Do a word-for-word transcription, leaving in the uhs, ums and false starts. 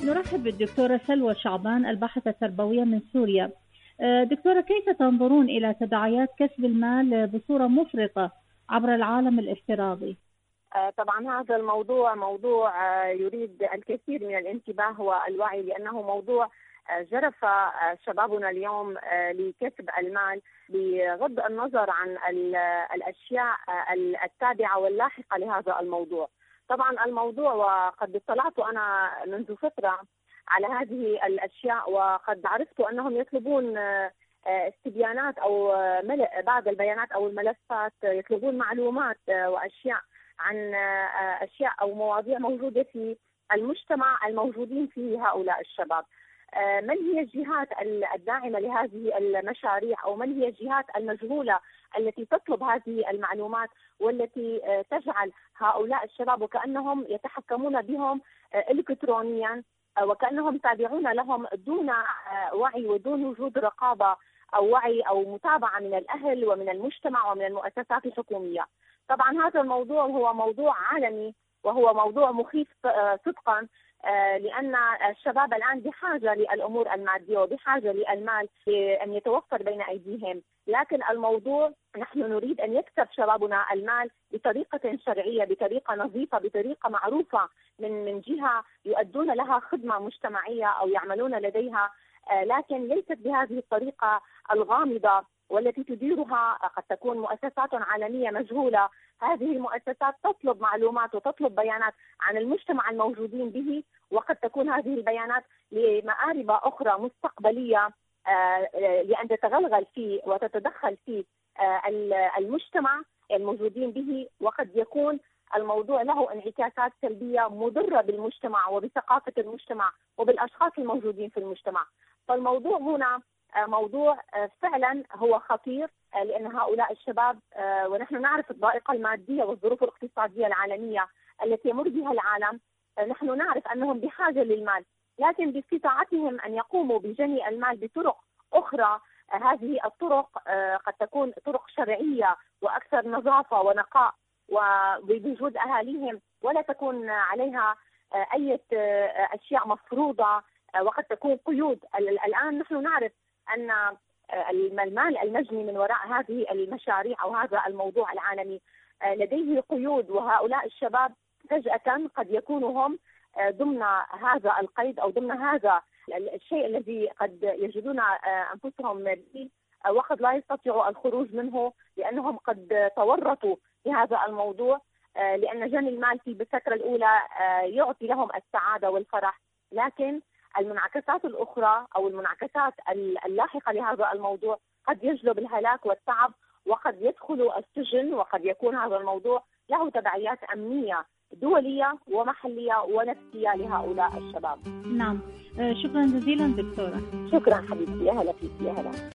نرحب بالدكتورة سلوى شعبان الباحثة التربوية من سوريا. دكتورة، كيف تنظرون إلى تداعيات كسب المال بصورة مفرطة عبر العالم الافتراضي؟ طبعا هذا الموضوع موضوع يريد الكثير من الانتباه والوعي، لأنه موضوع جرف شبابنا اليوم لكسب المال بغض النظر عن الأشياء التابعة واللاحقة لهذا الموضوع. طبعا الموضوع، وقد اطلعت أنا منذ فترة على هذه الأشياء، وقد عرفت أنهم يطلبون استبيانات أو بعض البيانات أو الملفات، يطلبون معلومات وأشياء عن أشياء أو مواضيع موجودة في المجتمع الموجودين فيه هؤلاء الشباب. من هي الجهات الداعمة لهذه المشاريع، أو من هي الجهات المجهولة التي تطلب هذه المعلومات والتي تجعل هؤلاء الشباب وكأنهم يتحكمون بهم إلكترونيا، وكأنهم تابعون لهم دون وعي ودون وجود رقابة أو وعي أو متابعة من الأهل ومن المجتمع ومن المؤسسات الحكومية. طبعا هذا الموضوع هو موضوع عالمي، وهو موضوع مخيف صدقا، لأن الشباب الآن بحاجة للأمور المادية وبحاجة للمال أن يتوفر بين أيديهم، لكن الموضوع نحن نريد أن يكسب شبابنا المال بطريقة شرعية، بطريقة نظيفة، بطريقة معروفة من من جهة يؤدون لها خدمة مجتمعية أو يعملون لديها، لكن ليست بهذه الطريقة الغامضة والتي تديرها قد تكون مؤسسات عالمية مجهولة. هذه المؤسسات تطلب معلومات وتطلب بيانات عن المجتمع الموجودين به، وقد تكون هذه البيانات لمآرب أخرى مستقبلية لأن تتغلغل فيه وتتدخل في المجتمع الموجودين به، وقد يكون الموضوع له انعكاسات سلبية مضرة بالمجتمع وبثقافة المجتمع وبالأشخاص الموجودين في المجتمع. فالموضوع هنا موضوع فعلا هو خطير، لأن هؤلاء الشباب، ونحن نعرف الضائقة المادية والظروف الاقتصادية العالمية التي يمر بها العالم، نحن نعرف أنهم بحاجة للمال، لكن باستطاعتهم أن يقوموا بجني المال بطرق أخرى. هذه الطرق قد تكون طرق شرعية وأكثر نظافة ونقاء وبوجود أهاليهم، ولا تكون عليها أي أشياء مفروضة، وقد تكون قيود. الآن نحن نعرف أن المال المجني من وراء هذه المشاريع أو هذا الموضوع العالمي لديه قيود، وهؤلاء الشباب فجأة قد يكونوا هم ضمن هذا القيد أو ضمن هذا الشيء الذي قد يجدون أنفسهم به، وقد لا يستطيعوا الخروج منه لأنهم قد تورطوا في هذا الموضوع، لأن جني المال في بالفترة الأولى يعطي لهم السعادة والفرح، لكن المنعكسات الأخرى أو المنعكسات اللاحقة لهذا الموضوع قد يجلب الهلاك والتعب، وقد يدخل السجن، وقد يكون هذا الموضوع له تبعيات أمنية دولية ومحلية ونفسية لهؤلاء الشباب. نعم، شكرا جزيلا دكتورة. شكرا حبيبتي، يا هلا فيك، يا هلا.